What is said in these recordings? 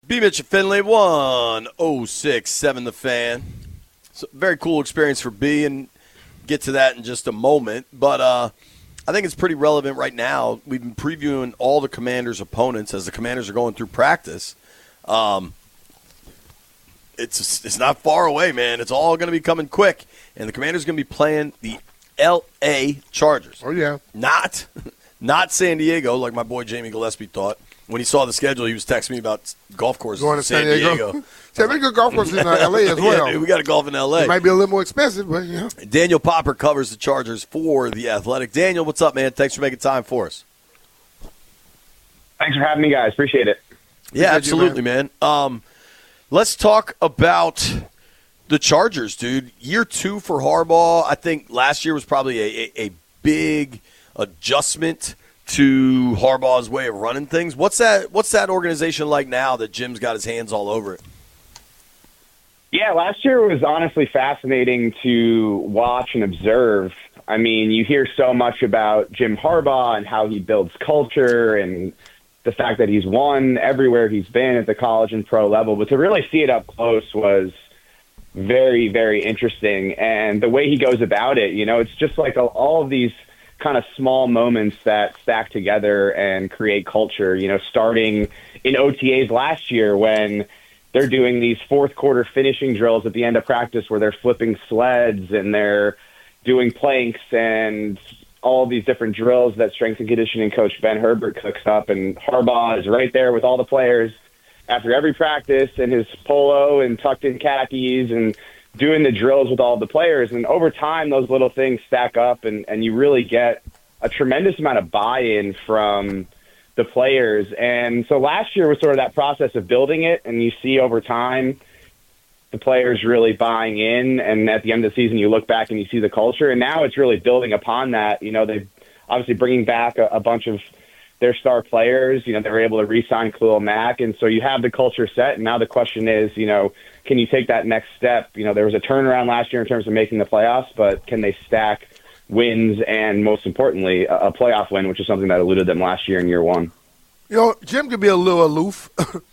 B. Mitch Finley, 106.7 The Fan. So very cool experience for B, and get to that in just a moment. But I think it's pretty relevant right now. We've been previewing all the Commanders' opponents as the Commanders are going through practice. It's not far away, man. It's all going to be coming quick, and the Commanders are going to be playing the L.A. Chargers. Oh, yeah. Not San Diego, like my boy Jamie Gillespie thought. When he saw the schedule, he was texting me about golf courses Going to in San Diego. There's a good golf course in L.A. as well. Yeah, dude, we got to golf in L.A. It might be a little more expensive, but, you know. Daniel Popper covers the Chargers for The Athletic. Daniel, what's up, man? Thanks for making time for us. Thanks for having me, guys. Appreciate it. Yeah, absolutely, man. Let's talk about the Chargers, dude. Year 2 for Harbaugh. I think last year was probably a big adjustment to Harbaugh's way of running things. What's that organization like now that Jim's got his hands all over it? Yeah, last year was honestly fascinating to watch and observe. I mean, you hear so much about Jim Harbaugh and how he builds culture and the fact that he's won everywhere he's been at the college and pro level. But to really see it up close was very, very interesting. And the way he goes about it, you know, it's just like all of these kind of small moments that stack together and create culture, you know, starting in OTAs last year when they're doing these fourth quarter finishing drills at the end of practice where they're flipping sleds and they're doing planks and all these different drills that strength and conditioning coach Ben Herbert cooks up. And Harbaugh is right there with all the players after every practice in his polo and tucked in khakis and doing the drills with all the players. And over time, those little things stack up and you really get a tremendous amount of buy-in from the players. And so last year was sort of that process of building it, and you see over time the players really buying in, and at the end of the season you look back and you see the culture, and now it's really building upon that. You know, they're obviously bringing back a bunch of their star players. You know, they were able to re-sign Khalil Mack, and so you have the culture set, and now the question is, you know, can you take that next step? You know, there was a turnaround last year in terms of making the playoffs, but can they stack wins and, most importantly, a playoff win, which is something that eluded them last year in year 1. You know, Jim could be a little aloof,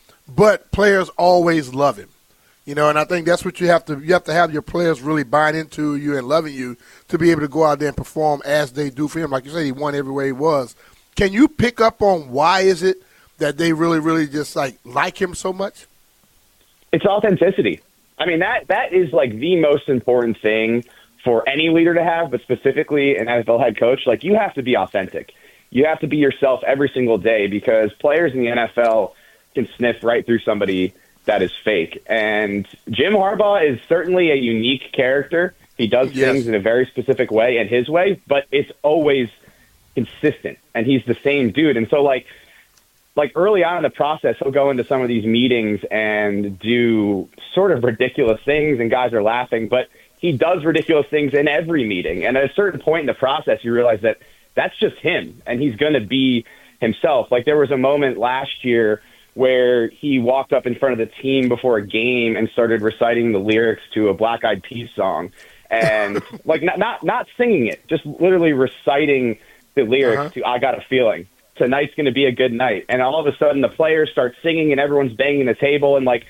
but players always love him. You know, and I think that's what you have to have your players really buying into you and loving you to be able to go out there and perform as they do for him. Like you said, he won everywhere he was. Can you pick up on why is it that they really, really just like him so much? It's authenticity. I mean, that is like the most important thing for any leader to have, but specifically an NFL head coach. Like, you have to be authentic. You have to be yourself every single day, because players in the NFL can sniff right through somebody that is fake. And Jim Harbaugh is certainly a unique character. He does things in a very specific way and his way, but it's always consistent, and he's the same dude. And so like early on in the process, he'll go into some of these meetings and do sort of ridiculous things, and guys are laughing, but he does ridiculous things in every meeting. And at a certain point in the process, you realize that that's just him, and he's going to be himself. Like, there was a moment last year where he walked up in front of the team before a game and started reciting the lyrics to a Black Eyed Peas song, and like not singing it, just literally reciting the lyrics to "I Got a Feeling." Tonight's going to be a good night. And all of a sudden the players start singing and everyone's banging the table. And like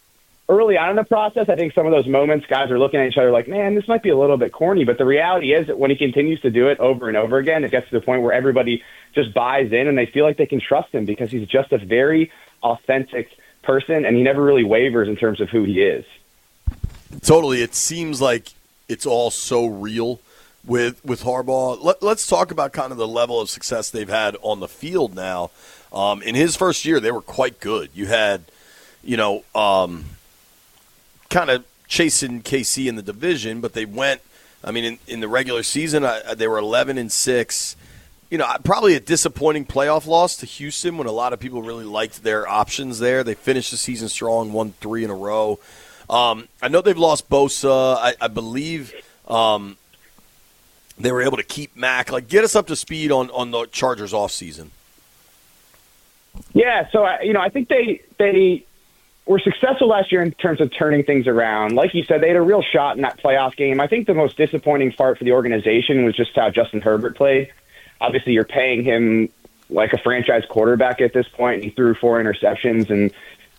early on in the process, I think some of those moments, guys are looking at each other like, man, this might be a little bit corny. But the reality is that when he continues to do it over and over again, it gets to the point where everybody just buys in and they feel like they can trust him, because he's just a very authentic person, and he never really wavers in terms of who he is. Totally. It seems like it's all so real with Harbaugh. Let's talk about kind of the level of success they've had on the field now. In his first year, they were quite good. You had, kind of chasing KC in the division, but they went, in the regular season, they were 11-6. Probably a disappointing playoff loss to Houston when a lot of people really liked their options there. They finished the season strong, won 3 in a row. I know they've lost Bosa. I believe they were able to keep Mack. Like, get us up to speed on the Chargers offseason. Yeah, so I think they were successful last year in terms of turning things around. Like you said, they had a real shot in that playoff game. I think the most disappointing part for the organization was just how Justin Herbert played. Obviously, you're paying him like a franchise quarterback at this point. He threw 4 interceptions, and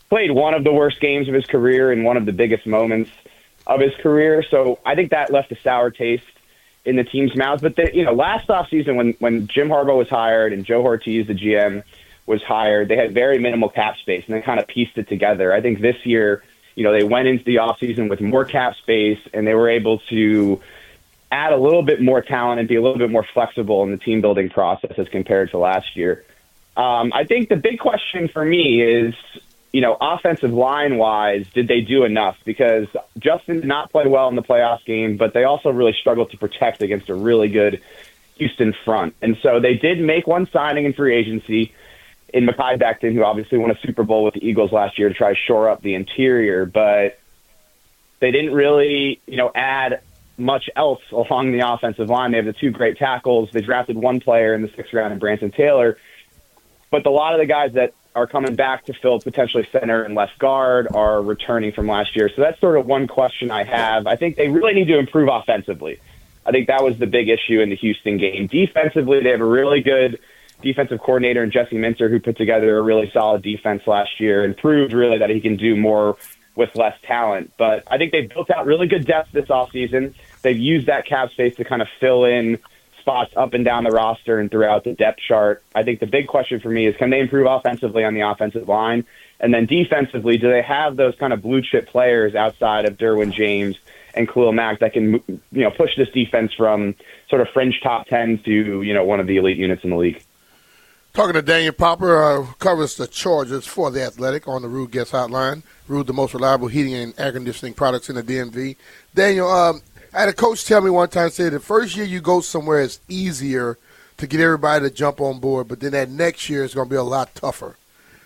played one of the worst games of his career in one of the biggest moments of his career. So I think that left a sour taste in the team's mouths. But last offseason when Jim Harbaugh was hired and Joe Ortiz, the GM, was hired, they had very minimal cap space and they kind of pieced it together. I think this year, they went into the offseason with more cap space and they were able to add a little bit more talent and be a little bit more flexible in the team building process as compared to last year. I think the big question for me is, offensive line-wise, did they do enough? Because Justin did not play well in the playoffs game, but they also really struggled to protect against a really good Houston front. And so they did make one signing in free agency in Mekhi Becton, who obviously won a Super Bowl with the Eagles last year to try to shore up the interior, but they didn't really, add much else along the offensive line. They have the two great tackles. They drafted one player in the 6th round in Branson Taylor, but a lot of the guys that are coming back to fill potentially center and left guard are returning from last year. So that's sort of one question I have. I think they really need to improve offensively. I think that was the big issue in the Houston game. Defensively, they have a really good defensive coordinator in Jesse Minter who put together a really solid defense last year and proved really that he can do more with less talent. But I think they've built out really good depth this offseason. They've used that cap space to kind of fill in spots up and down the roster and throughout the depth chart. I think the big question for me is, can they improve offensively on the offensive line? And then defensively, do they have those kind of blue chip players outside of Derwin James and Khalil Mack that can, push this defense from sort of fringe top 10 to, one of the elite units in the league? Talking to Daniel Popper, covers the Chargers for The Athletic on the Rude Guest Hotline. Rude, the most reliable heating and air conditioning products in the DMV. Daniel, I had a coach tell me one time, say the first year you go somewhere, it's easier to get everybody to jump on board, but then that next year it's going to be a lot tougher.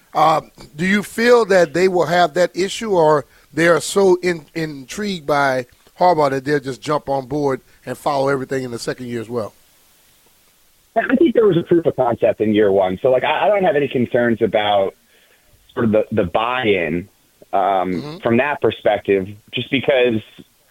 Do you feel that they will have that issue, or they are so intrigued by Harbaugh that they'll just jump on board and follow everything in the second year as well? I think there was a proof of concept in year one. So, I don't have any concerns about sort of the buy-in from that perspective, just because,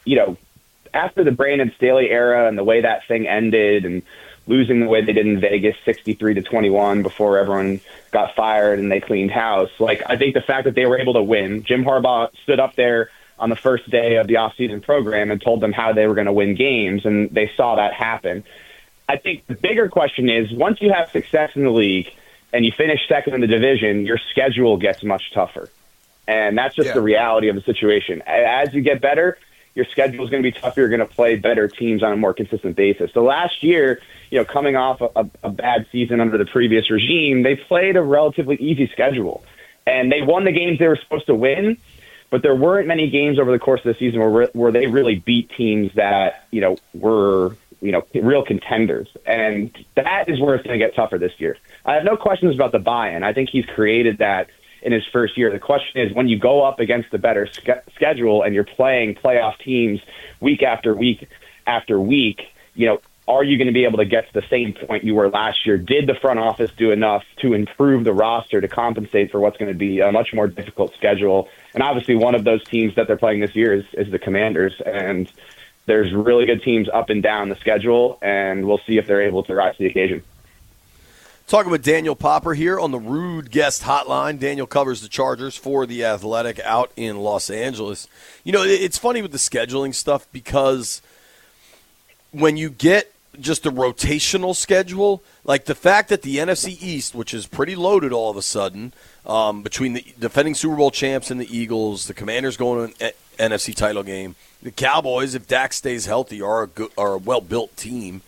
after the Brandon Staley era and the way that thing ended and losing the way they did in Vegas 63-21 before everyone got fired and they cleaned house, I think the fact that they were able to win, Jim Harbaugh stood up there on the first day of the offseason program and told them how they were going to win games, and they saw that happen. I think the bigger question is, once you have success in the league and you finish second in the division, your schedule gets much tougher. And that's just the reality of the situation. As you get better, your schedule is going to be tougher. You're going to play better teams on a more consistent basis. So last year, coming off a bad season under the previous regime, they played a relatively easy schedule. And they won the games they were supposed to win, but there weren't many games over the course of the season where they really beat teams that, were real contenders. And that is where it's going to get tougher this year. I have no questions about the buy-in. I think he's created that in his first year. The question is, when you go up against the better schedule and you're playing playoff teams week after week after week, are you going to be able to get to the same point you were last year? Did the front office do enough to improve the roster to compensate for what's going to be a much more difficult schedule? And obviously one of those teams that they're playing this year is the Commanders. And there's really good teams up and down the schedule, and we'll see if they're able to rise to the occasion. Talking with Daniel Popper here on the Rude Guest Hotline. Daniel covers the Chargers for The Athletic out in Los Angeles. It's funny with the scheduling stuff, because when you get just a rotational schedule, like the fact that the NFC East, which is pretty loaded all of a sudden, between the defending Super Bowl champs and the Eagles, the Commanders going to an NFC title game, the Cowboys, if Dak stays healthy, are a well-built team.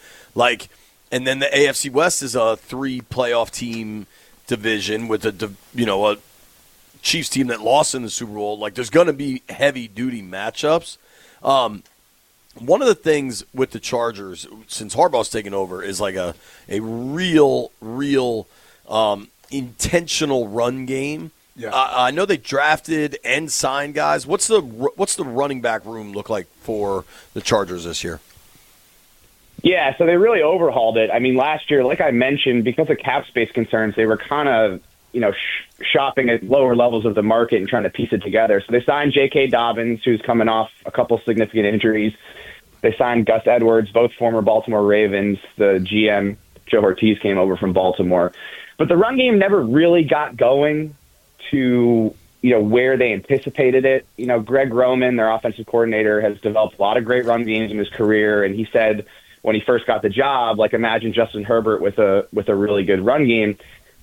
And then the AFC West is a 3 playoff team division with a Chiefs team that lost in the Super Bowl. There's going to be heavy-duty matchups. One of the things with the Chargers, since Harbaugh's taken over, is a real intentional run game. Yeah. I know they drafted and signed guys. What's the running back room look like for the Chargers this year? Yeah, so they really overhauled it. I mean, last year, like I mentioned, because of cap space concerns, they were kind of, shopping at lower levels of the market and trying to piece it together. So they signed J.K. Dobbins, who's coming off a couple significant injuries. They signed Gus Edwards, both former Baltimore Ravens. The GM, Joe Ortiz, came over from Baltimore. But the run game never really got going to where they anticipated it. Greg Roman, their offensive coordinator, has developed a lot of great run games in his career, and he said when he first got the job, like, imagine Justin Herbert with a really good run game.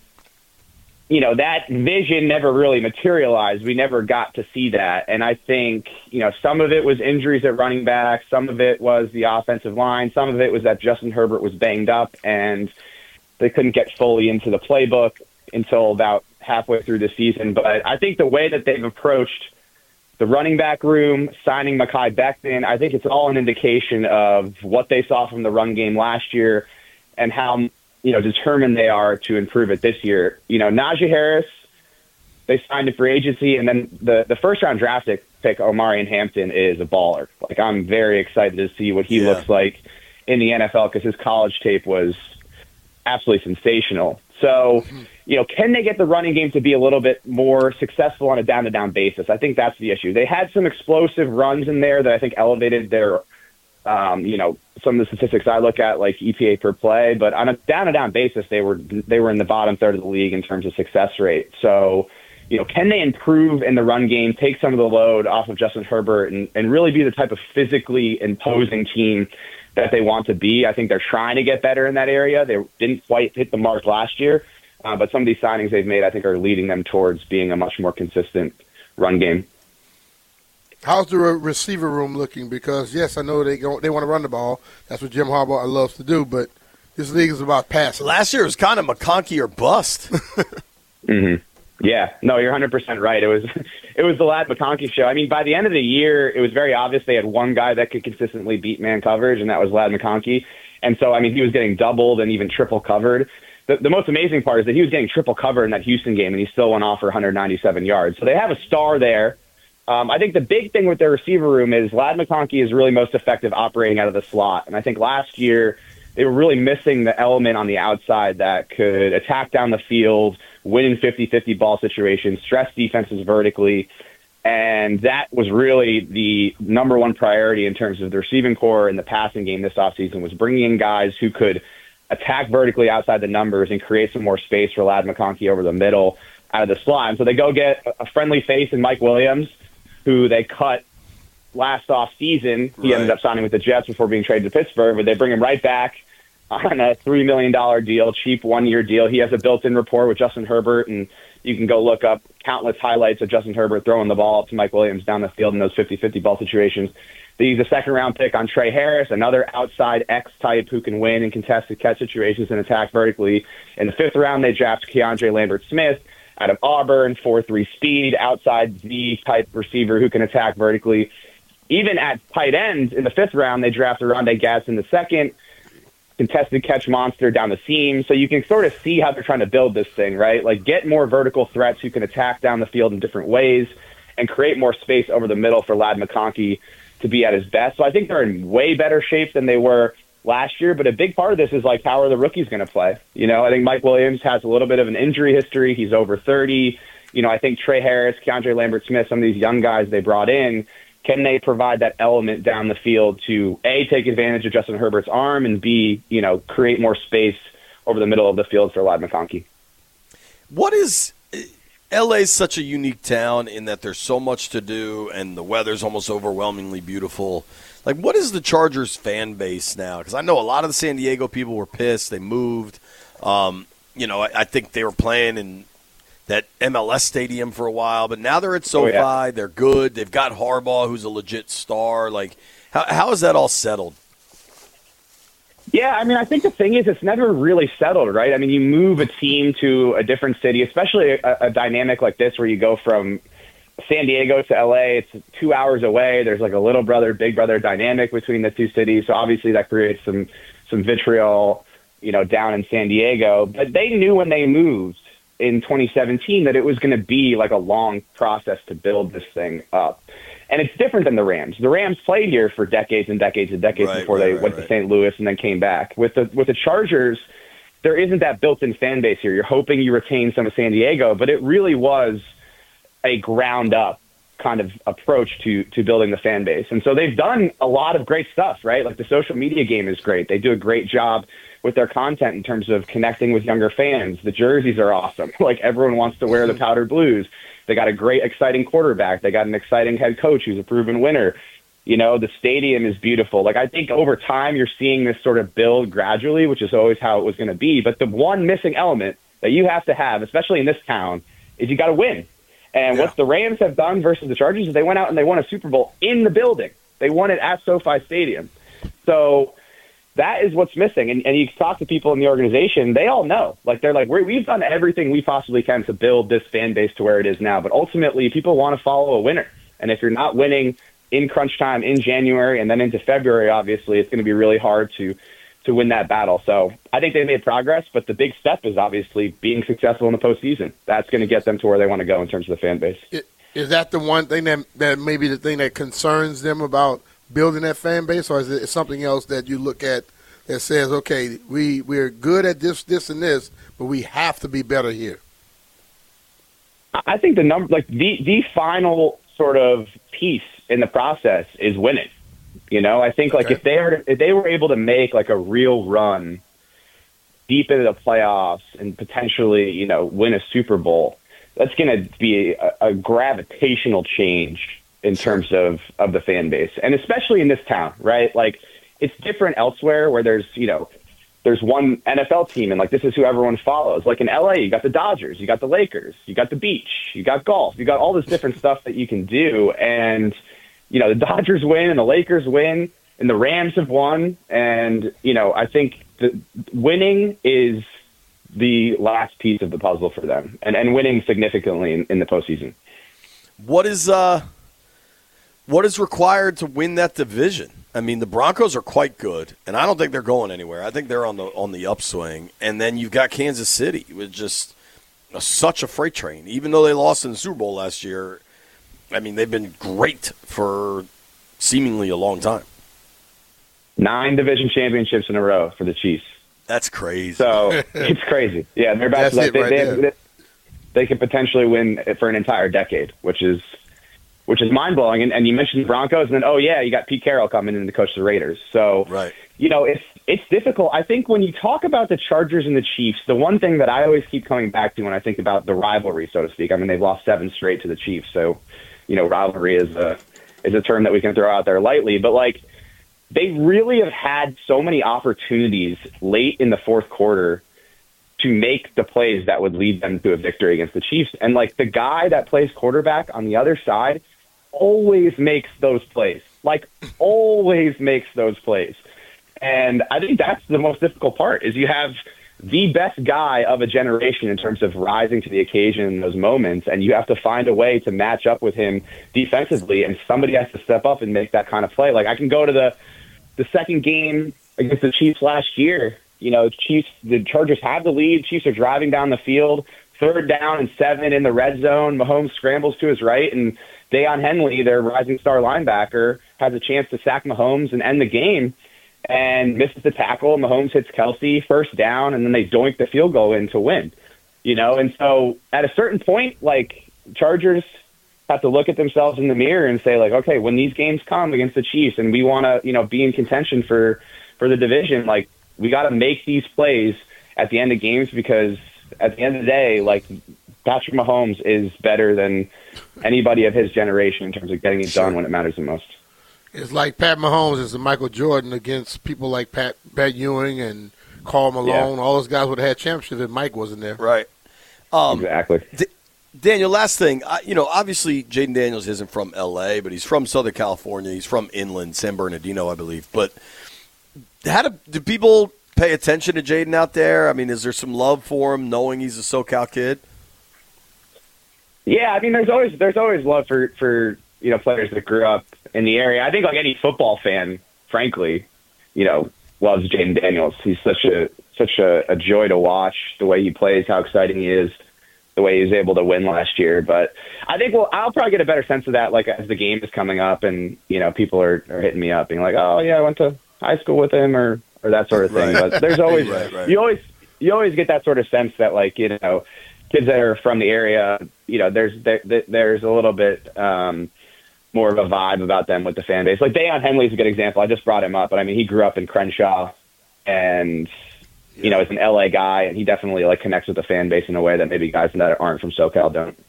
That vision never really materialized. We never got to see that. And I think, some of it was injuries at running back. Some of it was the offensive line. Some of it was that Justin Herbert was banged up and they couldn't get fully into the playbook until about halfway through the season. But I think the way that they've approached the running back room, signing Mekhi Becton, I think it's all an indication of what they saw from the run game last year and how determined they are to improve it this year. Najee Harris, they signed a free agency, and then the first-round draft pick, Omarion Hampton, is a baller. Like, I'm very excited to see what he looks like in the NFL because his college tape was absolutely sensational. So, can they get the running game to be a little bit more successful on a down-to-down basis? I think that's the issue. They had some explosive runs in there that I think elevated their some of the statistics I look at, like EPA per play, but on a down-to-down basis, they were in the bottom third of the league in terms of success rate. So, can they improve in the run game, take some of the load off of Justin Herbert, and really be the type of physically imposing team that they want to be? I think they're trying to get better in that area. They didn't quite hit the mark last year, but some of these signings they've made, I think, are leading them towards being a much more consistent run game. How's the receiver room looking? Because, yes, I know they want to run the ball. That's what Jim Harbaugh loves to do, but this league is about passing. Last year was kind of McConkey or bust. Mm-hmm. Yeah. No, you're 100% right. It was the Ladd McConkey show. I mean, by the end of the year, it was very obvious they had one guy that could consistently beat man coverage, and that was Ladd McConkey. And so, I mean, he was getting doubled and even triple covered. The most amazing part is that he was getting triple covered in that Houston game, and he still went off for 197 yards. So they have a star there. I think the big thing with their receiver room is Ladd McConkey is really most effective operating out of the slot. And I think last year they were really missing the element on the outside that could attack down the field, win in 50-50 ball situations, stress defenses vertically. And that was really the number one priority in terms of the receiving core in the passing game this offseason, was bringing in guys who could attack vertically outside the numbers and create some more space for Ladd McConkey over the middle out of the slot. And so they go get a friendly face in Mike Williams, who they cut last off season. He ended up signing with the Jets before being traded to Pittsburgh, but they bring him right back on a $3 million deal, cheap one-year deal. He has a built-in rapport with Justin Herbert, and you can go look up countless highlights of Justin Herbert throwing the ball up to Mike Williams down the field in those 50-50 ball situations. They use a second-round pick on Trey Harris, another outside X-type who can win in contested catch situations and attack vertically. In the fifth round, they draft Keandre Lambert-Smith out of Auburn, 4.3 speed, outside Z-type receiver who can attack vertically. Even at tight end, in the fifth round, they draft Rondé Gadsden in the second, contested catch monster down the seam. So you can sort of see how they're trying to build this thing, right? Like, get more vertical threats who can attack down the field in different ways and create more space over the middle for Ladd McConkey to be at his best. So I think they're in way better shape than they were last year, but a big part of this is, like, how are the rookies going to play? I think Mike Williams has a little bit of an injury history. He's over 30. I think Trey Harris, Keandre Lambert-Smith, some of these young guys they brought in, can they provide that element down the field to, A, take advantage of Justin Herbert's arm, and B, create more space over the middle of the field for Ladd McConkey? What is LA's such a unique town in that there's so much to do and the weather's almost overwhelmingly beautiful. Like, what is the Chargers fan base now? Because I know a lot of the San Diego people were pissed. They moved. I think they were playing in that MLS stadium for a while, but now they're at SoFi. Oh, yeah. They're good. They've got Harbaugh, who's a legit star. Like, how is that all settled? Yeah, I mean, I think the thing is it's never really settled, right? I mean, you move a team to a different city, especially a dynamic like this where you go from San Diego to LA. It's 2 hours away. There's like a little brother, big brother dynamic between the two cities. So obviously that creates some vitriol, down in San Diego. But they knew when they moved in 2017 that it was going to be like a long process to build this thing up. And it's different than the Rams. The Rams played here for decades and decades and decades before they went to St. Louis and then came back. With the Chargers, there isn't that built-in fan base here. You're hoping you retain some of San Diego, but it really was a ground-up kind of approach to building the fan base. And so they've done a lot of great stuff, right? Like the social media game is great. They do a great job with their content in terms of connecting with younger fans. The jerseys are awesome. Like everyone wants to wear the powder blues. They got a great, exciting quarterback. They got an exciting head coach who's a proven winner. You know, the stadium is beautiful. Like I think over time you're seeing this sort of build gradually, which is always how it was going to be. But the one missing element that you have to have, especially in this town, is you got to win. And what the Rams have done versus the Chargers is they went out and they won a Super Bowl in the building. They won it at SoFi Stadium. So that is what's missing. And you talk to people in the organization, they all know. Like they're like, we've done everything we possibly can to build this fan base to where it is now. But ultimately, people want to follow a winner. And if you're not winning in crunch time in January and then into February, obviously, it's going to be really hard to win that battle. So I think they made progress, but the big step is obviously being successful in the postseason. That's going to get them to where they want to go in terms of the fan base. Is that the one thing that maybe the thing that concerns them about building that fan base, or is it something else that you look at that says, okay, we're good at this, and this, but we have to be better here? I think the final sort of piece in the process is winning. You know, I think like if they were able to make like a real run deep into the playoffs and potentially, you know, win a Super Bowl, that's going to be a gravitational change in terms of the fan base, and especially in this town, right? Like it's different elsewhere where there's one NFL team and like this is who everyone follows. Like in LA, you got the Dodgers, you got the Lakers, you got the beach, you got golf, you got all this different stuff that you can do. And you know, the Dodgers win and the Lakers win and the Rams have won. And, you know, I think the winning is the last piece of the puzzle for them and winning significantly in the postseason. What is required to win that division? I mean, the Broncos are quite good, and I don't think they're going anywhere. I think they're on the upswing. And then you've got Kansas City with just such a freight train. Even though they lost in the Super Bowl last year, I mean, they've been great for seemingly a long time. 9 division championships in a row for the Chiefs. That's crazy. So it's crazy. Yeah, they're about to, they could potentially win for an entire decade, which is mind blowing. And you mentioned the Broncos, and then you got Pete Carroll coming in to coach the Raiders. So right. You know, it's difficult. I think when you talk about the Chargers and the Chiefs, the one thing that I always keep coming back to when I think about the rivalry, so to speak, I mean, they've lost 7 straight to the Chiefs, so. You know, rivalry is a term that we can throw out there lightly, but like they really have had so many opportunities late in the fourth quarter to make the plays that would lead them to a victory against the Chiefs. And like the guy that plays quarterback on the other side always makes those plays, And I think that's the most difficult part is you have the best guy of a generation in terms of rising to the occasion in those moments, and you have to find a way to match up with him defensively, and somebody has to step up and make that kind of play. Like I can go to the second game against the Chiefs last year. You know, the Chargers have the lead. Chiefs are driving down the field, 3rd down and 7 in the red zone. Mahomes scrambles to his right, and Deion Henley, their rising star linebacker, has a chance to sack Mahomes and end the game. And misses the tackle. Mahomes hits Kelsey, 1st down, and then they doink the field goal in to win. You know, and so at a certain point, like Chargers have to look at themselves in the mirror and say, like, okay, when these games come against the Chiefs and we want to, you know, be in contention for the division, like we got to make these plays at the end of games because at the end of the day, like Patrick Mahomes is better than anybody of his generation in terms of getting it done when it matters the most. It's like Pat Mahomes is the Michael Jordan against people like Pat Ewing and Karl Malone. Yeah. All those guys would have had championships if Mike wasn't there. Right. Exactly. Daniel, last thing. You know, obviously Jayden Daniels isn't from L.A., but he's from Southern California. He's from Inland, San Bernardino, I believe. But do people pay attention to Jayden out there? I mean, is there some love for him knowing he's a SoCal kid? Yeah, I mean, there's always love for you know, players that grew up in the area. I think like any football fan, frankly, you know, loves Jayden Daniels. He's such a joy to watch, the way he plays, how exciting he is, the way he was able to win last year. But I think I'll probably get a better sense of that like as the game is coming up and, you know, people are hitting me up being like, oh yeah, I went to high school with him or that sort of thing. Right. But there's always, right. You always get that sort of sense that like, you know, kids that are from the area, there's a little bit more of a vibe about them with the fan base. Like Deion Henley's a good example. I just brought him up, but I mean, he grew up in Crenshaw, and is an LA guy, and he definitely connects with the fan base in a way that maybe guys that aren't from SoCal don't.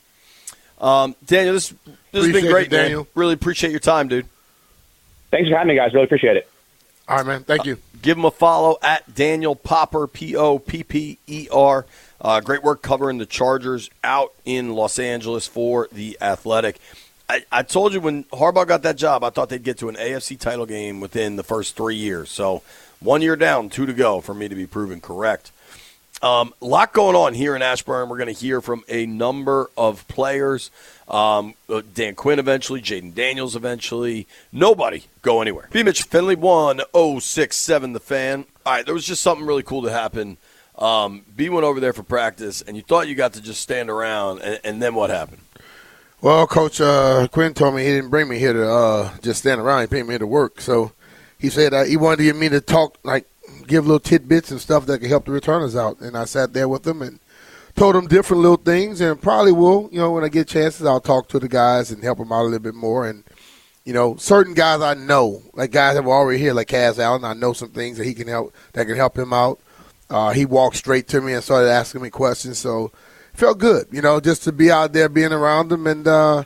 Daniel, this has been great, Daniel. Really appreciate your time, dude. Thanks for having me, guys. Really appreciate it. All right, man. Thank you. Give him a follow at Daniel Popper, Popper. Great work covering the Chargers out in Los Angeles for The Athletic. I told you when Harbaugh got that job, I thought they'd get to an AFC title game within the first 3 years. So 1 year down, 2 to go for me to be proven correct. Lot going on here in Ashburn. We're going to hear from a number of players. Dan Quinn eventually, Jaden Daniels eventually. Nobody go anywhere. B. Mitch Finley, 1067 The Fan. All right, there was just something really cool to happen. B went over there for practice, and you thought you got to just stand around, and then what happened? Well, Coach Quinn told me he didn't bring me here to just stand around. He brought me here to work. So he said he wanted to get me to talk, give little tidbits and stuff that could help the returners out. And I sat there with them and told them different little things, and probably will, when I get chances, I'll talk to the guys and help them out a little bit more. And, certain guys I know, like guys that were already here, like Kaz Allen, I know some things that he can help, that can help him out. He walked straight to me and started asking me questions. So it felt good, just to be out there being around them. And, I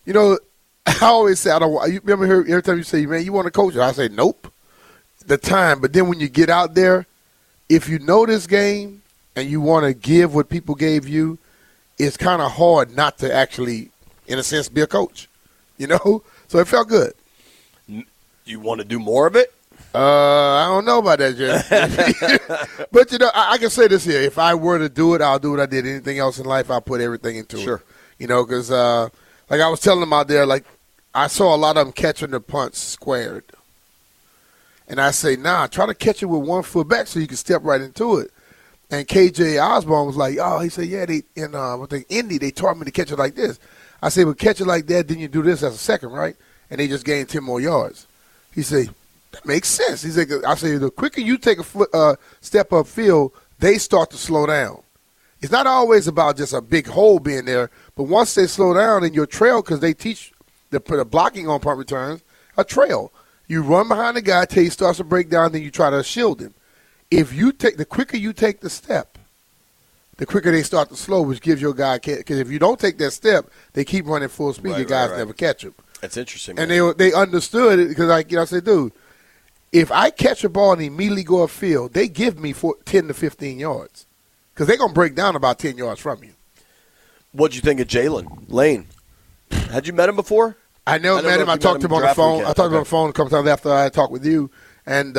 always say, you remember every time you say, man, you want to coach? I say, nope. The time. But then when you get out there, if you know this game and you want to give what people gave you, it's kind of hard not to actually, in a sense, be a coach. So it felt good. You want to do more of it? I don't know about that, Jay. But, I can say this here. If I were to do it, I'll do what I did. Anything else in life, I'll put everything into it. Sure. Because, like I was telling them out there, I saw a lot of them catching the punts squared. And I say, try to catch it with 1 foot back so you can step right into it. And KJ Osborne was like, he said, yeah, in Indy, they taught me to catch it like this. I said, well, catch it like that, then you do this as a second, right? And they just gained 10 more yards. He said, that makes sense. He said, I say, the quicker you take a step up field, they start to slow down. It's not always about just a big hole being there, but once they slow down in your trail, because they teach the blocking on punt returns, a trail. You run behind the guy till he starts to break down, then you try to shield him. The quicker you take the step, the quicker they start to slow, which gives your guy, because if you don't take that step, they keep running full speed. Your guys never catch him. That's interesting. And they understood it because, I said, dude, if I catch a ball and immediately go upfield, they give me 10 to 15 yards because they're going to break down about 10 yards from you. What'd you think of Jalen Lane? Had you met him before? I never met him. I talked to him on the phone. I talked to him on the phone a couple times after I talked with you, and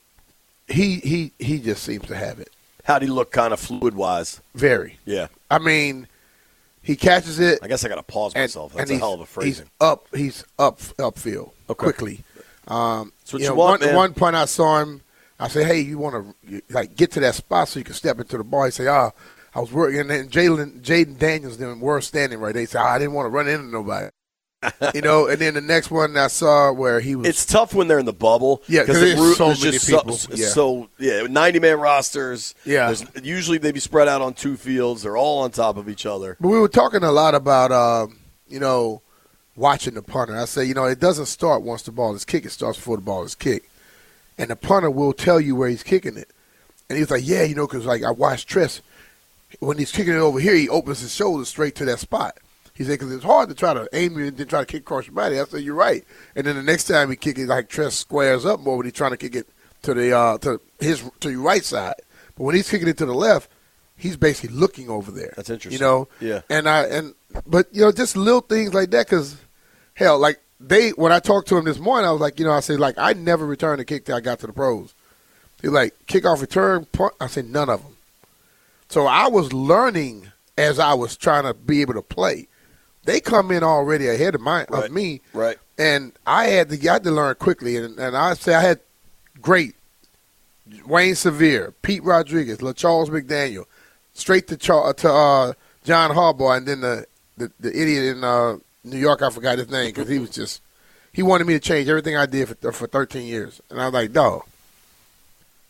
he just seems to have it. How'd he look kind of fluid-wise? Very. Yeah. I mean, he catches it. I guess I got to pause myself. That's a hell of a phrasing. He's upfield quickly. That's what you want, man. One point I saw him, I said, hey, you want to get to that spot so you can step into the ball. He said, I was working. And then Jaden Daniels them were standing right there. He said, I didn't want to run into nobody. And then the next one I saw where he was. It's tough when they're in the bubble. Yeah, because there's so many people. So 90-man rosters. Yeah. Usually they be spread out on 2 fields. They're all on top of each other. But we were talking a lot about, watching the punter. I say, it doesn't start once the ball is kicked. It starts before the ball is kicked. And the punter will tell you where he's kicking it. And he was like, yeah, because I watched Tress. When he's kicking it over here, he opens his shoulders straight to that spot. He said, because it's hard to try to aim you and then try to kick across your body. I said, you're right. And then the next time he kick it, Tress squares up more when he's trying to kick it to to your right side. But when he's kicking it to the left, he's basically looking over there. That's interesting. Yeah. But just little things like that, because hell, when I talked to him this morning, I was like, I said, I never returned a kick till I got to the pros. He's like, kickoff return, punt. I said, none of them. So I was learning as I was trying to be able to play. They come in already ahead of me. Right. And I had to learn quickly. And I say I had great Wayne Sevier, Pete Rodriguez, LaCharles McDaniel, straight to John Harbaugh, and then the idiot in New York, I forgot his name because he wanted me to change everything I did for 13 years. And I was like, dog,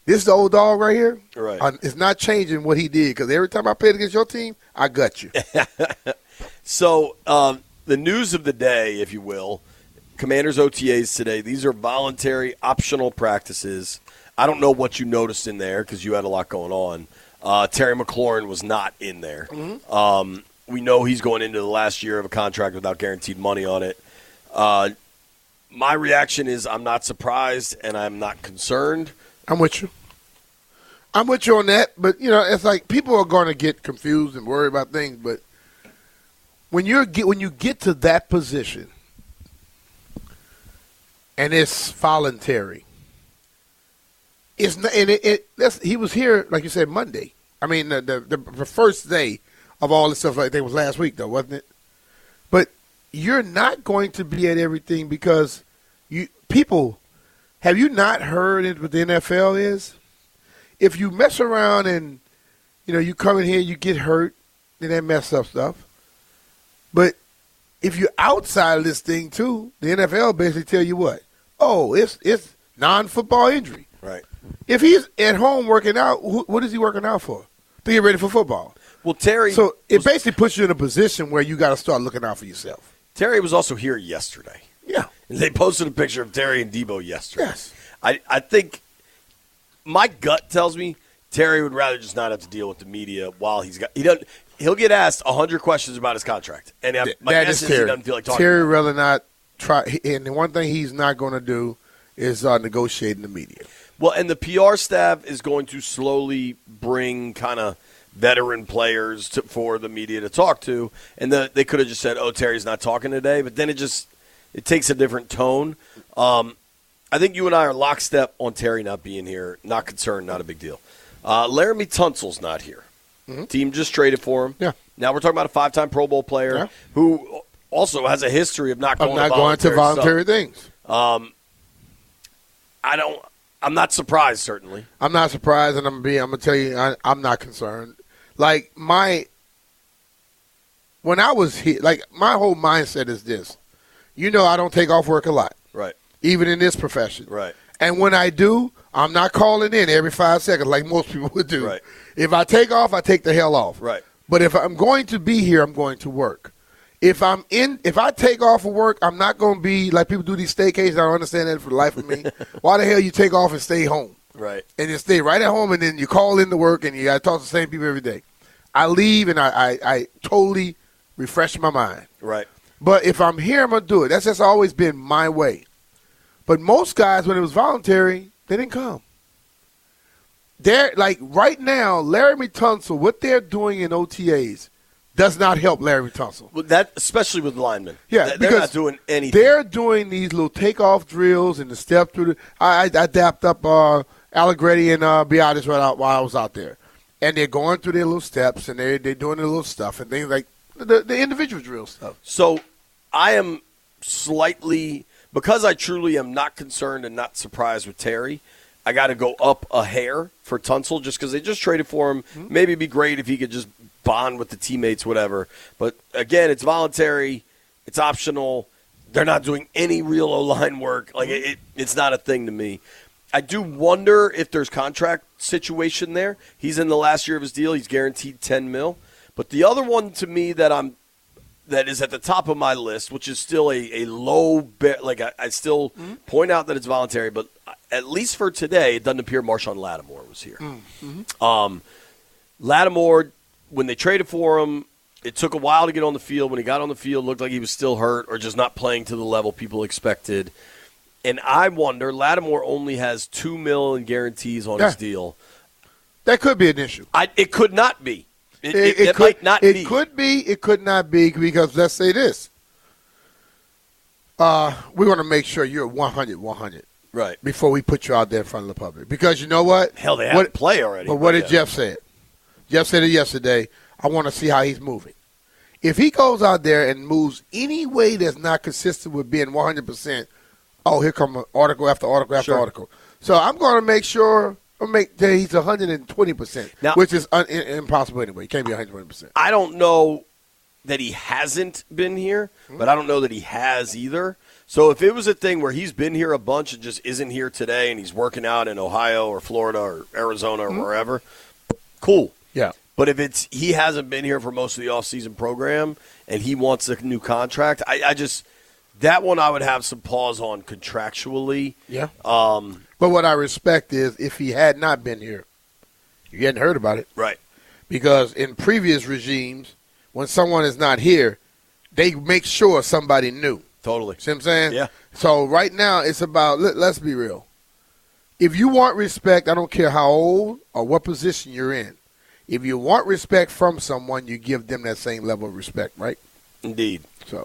This old dog right here, Right. It's not changing what he did because every time I played against your team, I gut you. So the news of the day, if you will, Commanders OTAs today. These are voluntary, optional practices. I don't know what you noticed in there because you had a lot going on. Terry McLaurin was not in there. Mm-hmm. We know he's going into the last year of a contract without guaranteed money on it. My reaction is I'm not surprised and I'm not concerned. I'm with you. I'm with you on that, but it's like people are going to get confused and worry about things. But when you get to that position, and it's voluntary, it's not, and he was here like you said Monday. I mean the first day of all this stuff like that was last week though, wasn't it? But you're not going to be at everything because people. Have you not heard what the NFL is? If you mess around and, you come in here, you get hurt, then that mess up stuff. But if you're outside of this thing, too, the NFL basically tell you what? Oh, it's non-football injury. Right. If he's at home working out, what is he working out for? To get ready for football. Well, Terry. So it basically puts you in a position where you got to start looking out for yourself. Terry was also here yesterday. Yeah. They posted a picture of Terry and Debo yesterday. Yes. I think my gut tells me Terry would rather just not have to deal with the media while he'll get asked 100 questions about his contract. And my guess is he doesn't feel like talking. Terry rather not try. And the one thing he's not going to do is negotiate in the media. Well, and the PR staff is going to slowly bring kind of veteran players for the media to talk to. And they could have just said, oh, Terry's not talking today. But then it takes a different tone. I think you and I are lockstep on Terry not being here. Not concerned, not a big deal. Laramie Tunsil's not here. Mm-hmm. Team just traded for him. Yeah. Now we're talking about a 5-time Pro Bowl player who also has a history of not going to voluntary things. I'm not surprised, certainly. I'm not surprised, and I'm going to tell you, I'm not concerned. Like, when I was here, like, my whole mindset is this. I don't take off work a lot. Right. Even in this profession. Right. And when I do, I'm not calling in every 5 seconds like most people would do. Right. If I take off, I take the hell off. Right. But if I'm going to be here, I'm going to work. If I take off of work, I'm not going to be like people do these staycations. I don't understand that for the life of me. Why the hell you take off and stay home? Right. And you stay right at home, and then you call in to work, and you got to talk to the same people every day. I leave, and I totally refresh my mind. Right. But if I'm here, I'm going to do it. That's just always been my way. But most guys, when it was voluntary, they didn't come. They're like right now, Laramie Tunsil, what they're doing in OTAs does not help Laramie Tunsil. Well, that especially with linemen. Yeah, they're not doing anything. They're doing these little takeoff drills and the step through. I dapped up Allegretti and Biadasz while I was out there, and they're going through their little steps and they're doing their little stuff and things like the individual drill stuff. So I am slightly. Because I truly am not concerned and not surprised with Terry, I got to go up a hair for Tunsil just because they just traded for him. Mm-hmm. Maybe it'd be great if he could just bond with the teammates, whatever. But, again, it's voluntary. It's optional. They're not doing any real O-line work. Like it's not a thing to me. I do wonder if there's contract situation there. He's in the last year of his deal. He's guaranteed $10 million. But the other one to me that is at the top of my list, which is still a low bit. Like I still point out that it's voluntary, but at least for today, it doesn't appear Marshawn Lattimore was here. Mm-hmm. Lattimore, when they traded for him, it took a while to get on the field. When he got on the field, it looked like he was still hurt or just not playing to the level people expected. And I wonder, Lattimore only has $2 million guarantees on his deal. That could be an issue. It could not be. It might not be. It could be. It could not be because let's say this. We want to make sure you're 100 right before we put you out there in front of the public. Because you know what? Hell, they have to play already. But what did Jeff say? Jeff said it yesterday. I want to see how he's moving. If he goes out there and moves any way that's not consistent with being 100%, here come article after article after article. So I'm going to make sure. That he's 120%, which is impossible anyway. He can't be 120%. I don't know that he hasn't been here, but I don't know that he has either. So if it was a thing where he's been here a bunch and just isn't here today and he's working out in Ohio or Florida or Arizona or wherever, cool. Yeah. But if it's he hasn't been here for most of the offseason program and he wants a new contract, I just that one I would have some pause on contractually. Yeah. But what I respect is if he had not been here, you hadn't heard about it. Right. Because in previous regimes, when someone is not here, they make sure somebody knew. Totally. See what I'm saying? Yeah. So right now it's about, let's be real. If you want respect, I don't care how old or what position you're in. If you want respect from someone, you give them that same level of respect, right? Indeed. So,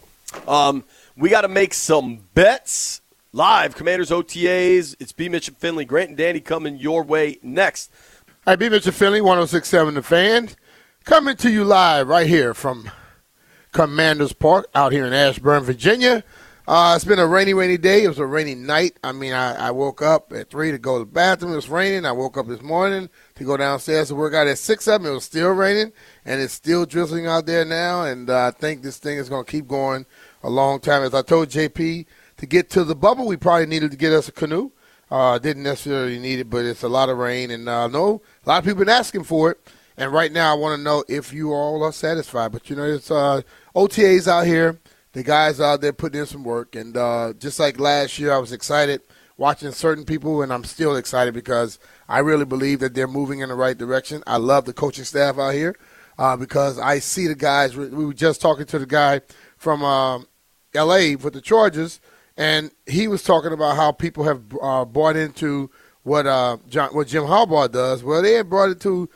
we got to make some bets live. Commanders OTAs. It's B. Mitch and Finley. Grant and Danny coming your way next. All right, B. Mitch and Finley, 106.7 The Fan. Coming to you live right here from Commanders Park out here in Ashburn, Virginia. It's been a rainy day. It was a rainy night. I mean, I woke up at 3 to go to the bathroom. It was raining. I woke up this morning to go downstairs to work out at 6 of them. It was still raining, and it's still drizzling out there now, and I think this thing is going to keep going a long time. As I told JP, to get to the bubble, we probably needed to get us a canoe. Didn't necessarily need it, but it's a lot of rain, and I know a lot of people have been asking for it. And right now I want to know if you all are satisfied. But, you know, it's OTAs out here. The guys out there putting in some work. And just like last year, I was excited watching certain people, and I'm still excited because I really believe that they're moving in the right direction. I love the coaching staff out here because I see the guys. We were just talking to the guy from L.A. with the Chargers, and he was talking about how people have bought into what Jim Harbaugh does. Well, they have bought into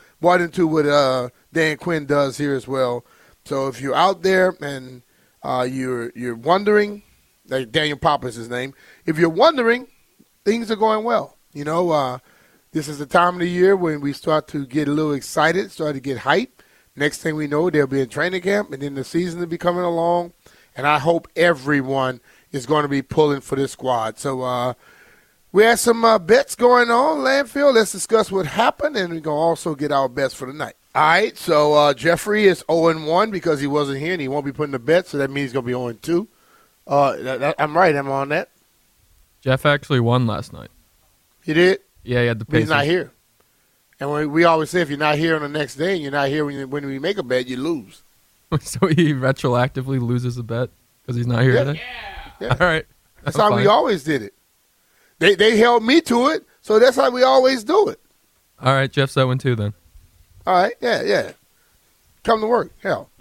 what Dan Quinn does here as well. So if you're out there and you're wondering, like Daniel Papa is his name, if you're wondering, things are going well. You know, this is the time of the year when we start to get a little excited, start to get hype. Next thing we know, they'll be in training camp, and then the season will be coming along. And I hope everyone is going to be pulling for this squad. So we had some bets going on, Landfill. Let's discuss what happened, and we're going to also get our bets for the night. All right, so Jeffrey is 0-1 because he wasn't here, and he won't be putting the bet, so that means he's going to be 0-2. I'm right. I'm on that. Jeff actually won last night. He did? Yeah, he had the But Pacers. he's not here. And we always say if you're not here on the next day and you're not here when we make a bet, you lose. So he retroactively loses a bet because he's not here Yeah. today? Yeah. All right. That's I'm how we fine. always did it. They held me to it, so that's how we always do it. All right, Jeff's 0-2 then. All right, yeah. Come to work. Hell.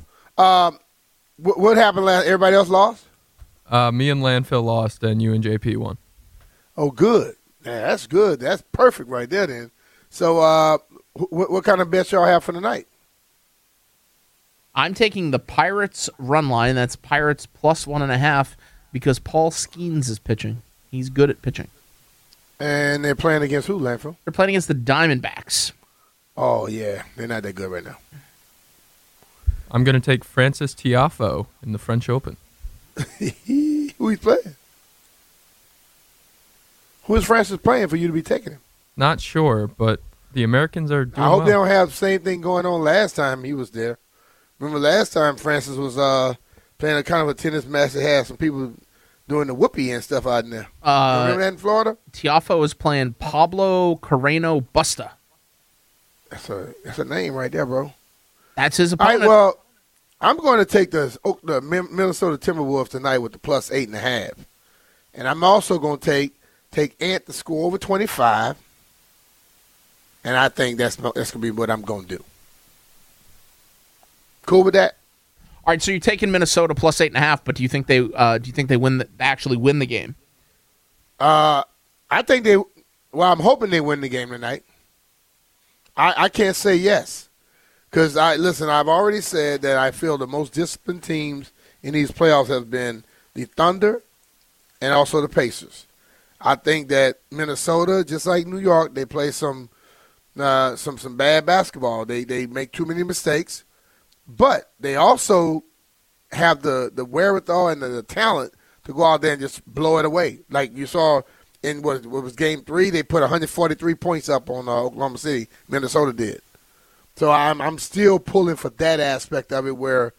What happened last? Everybody else lost? Me and Landfill lost, and you and JP won. Oh, good. Yeah, that's good. That's perfect right there then. So what kind of bets y'all have for the night? I'm taking the Pirates run line. That's Pirates plus 1.5 because Paul Skeens is pitching. He's good at pitching. And they're playing against who, Landfill? They're playing against the Diamondbacks. Oh, yeah. They're not that good right now. I'm going to take Francis Tiafoe in the French Open. Who he's playing? Who is Francis playing for you to be taking him? Not sure, but the Americans are doing I hope well. they don't have the same thing going on last time he was there. Remember last time Francis was playing a kind of a tennis match that had some people doing the whoopee and stuff out in there. Remember that in Florida? Tiafoe is playing Pablo Carreno Busta. That's a name right there, bro. That's his All right, opponent. well, I'm going to take the Minnesota Timberwolves tonight with the plus 8.5. And I'm also going to take Ant to score over 25. And I think that's going to be what I'm going to do. Cool with that? All right, so you're taking Minnesota plus 8.5, but do you think they actually win the game? I think I'm hoping they win the game tonight. I can't say yes. Because, I've already said that I feel the most disciplined teams in these playoffs have been the Thunder and also the Pacers. I think that Minnesota, just like New York, they play some bad basketball. They make too many mistakes. But they also have the wherewithal and the talent to go out there and just blow it away. Like you saw in what was Game 3, they put 143 points up on Oklahoma City. Minnesota did. So I'm still pulling for that aspect of it where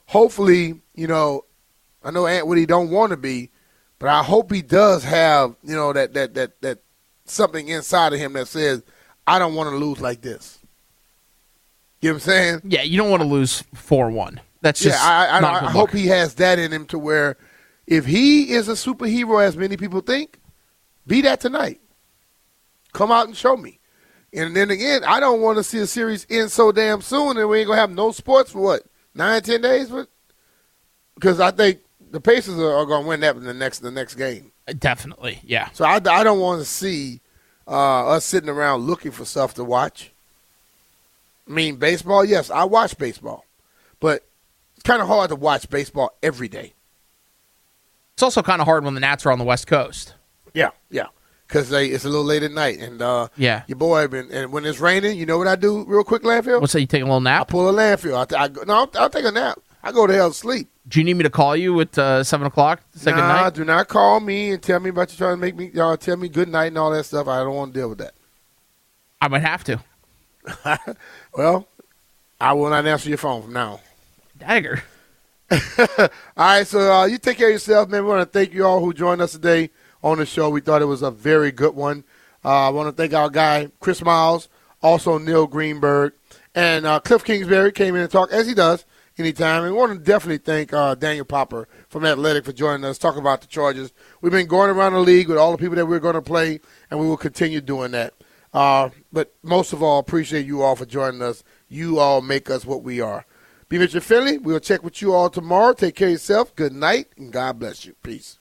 hopefully, I know Ant Woody don't want to be, but I hope he does have, that something inside of him that says, I don't want to lose like this. You know what I'm saying? Yeah, you don't want to lose 4-1. That's just I hope he has that in him to where if he is a superhero, as many people think, be that tonight. Come out and show me. And then again, I don't want to see a series end so damn soon and we ain't going to have no sports for 9, 10 days? Because I think the Pacers are going to win that in the next game. Definitely, yeah. So I don't want to see us sitting around looking for stuff to watch. I mean, baseball, yes, I watch baseball. But it's kind of hard to watch baseball every day. It's also kind of hard when the Nats are on the West Coast. Yeah. Because it's a little late at night. And your boy, and when it's raining, you know what I do real quick, Landfill? What's that, you take a little nap? I pull a Landfill. I'll take a nap. I go to hell to sleep. Do you need me to call you at 7 o'clock to say good night? Do not call me and tell me about you trying to make me tell me good night and all that stuff. I don't want to deal with that. I might have to. Well, I will not answer your phone from now on. Dagger. All right, so you take care of yourself, man. We want to thank you all who joined us today on the show. We thought it was a very good one. I want to thank our guy, Chris Miles, also Neil Greenberg, and Cliff Kingsbury came in and talked, as he does anytime. And we want to definitely thank Daniel Popper from Athletic for joining us, talking about the Chargers. We've been going around the league with all the people that we're going to play, and we will continue doing that. But most of all, appreciate you all for joining us. You all make us what we are. Be Mitchell Finley. We'll check with you all tomorrow. Take care of yourself. Good night, and God bless you. Peace.